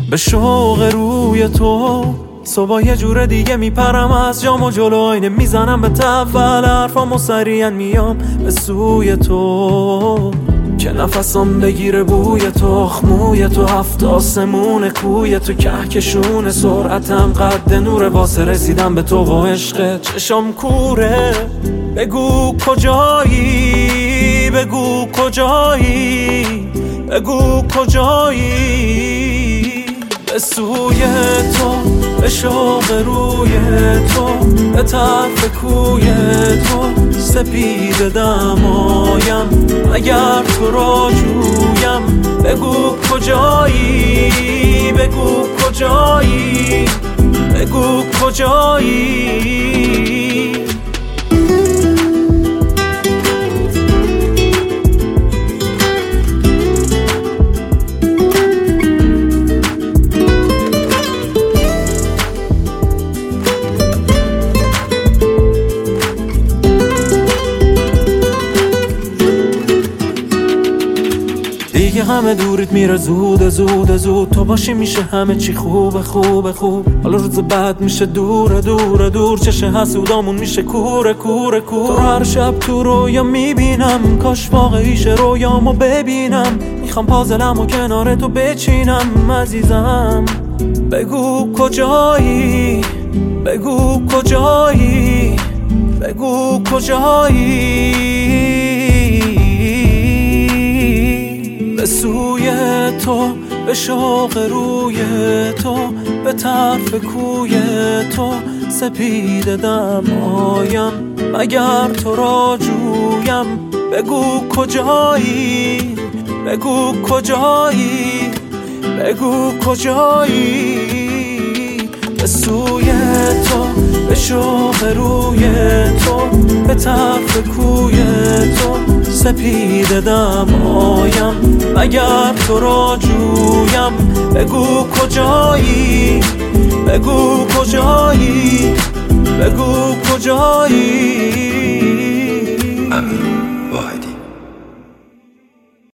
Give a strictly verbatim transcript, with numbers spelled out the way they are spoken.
به شوق روی تو صبح یه جور دیگه میپرم از جام و جلو آینه میزنم به تول حرفام و سریعا میام به سوی تو که نفسم بگیره بوی تو خموی تو هفت آسمون کوی تو کهکشون سرعتم قد نور واسه رسیدم به تو و عشق چشم کوره بگو کجایی بگو کجایی بگو کجایی به سوی تو به شوق روی تو به طرف کوی تو سپید دمایم اگر تو را جویم بگو کجایی بگو کجایی بگو کجایی دیگه همه دوریت میره زود زود زود تو باشی میشه همه چی خوب خوب خوب حالا روز بعد میشه دور دور دور چشه حسودامون میشه کوره کوره کور تو هر شب تو رویا میبینم کاش واقعیش رویامو ببینم میخوام پازلمو کنار تو بچینم عزیزم بگو کجایی بگو کجایی بگو کجایی به سوی تو به شوق روی تو به طرف کوی تو سپید دمایم اگر تو را جویم بگو کجایی بگو کجایی بگو کجایی به سوی تو به شوق روی تو به طرف کوی تو سپید دمایم اگر تو را جویم بگو کجایی بگو کجایی بگو کجایی